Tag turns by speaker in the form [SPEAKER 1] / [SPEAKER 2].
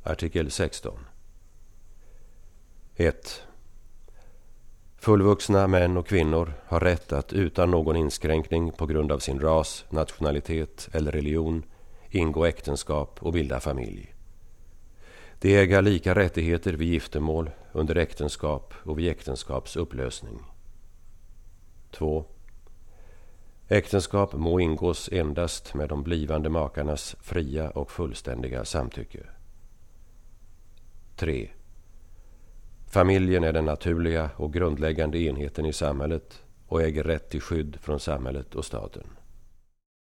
[SPEAKER 1] Artikel 16. 1. Fullvuxna män och kvinnor har rätt att utan någon inskränkning på grund av sin ras, nationalitet eller religion ingå äktenskap och bilda familj. De äger lika rättigheter vid giftermål, under äktenskap och vid äktenskaps upplösning. 2. Äktenskap må ingås endast med de blivande makarnas fria och fullständiga samtycke. 3. Familjen är den naturliga och grundläggande enheten i samhället och äger rätt till skydd från samhället och staten.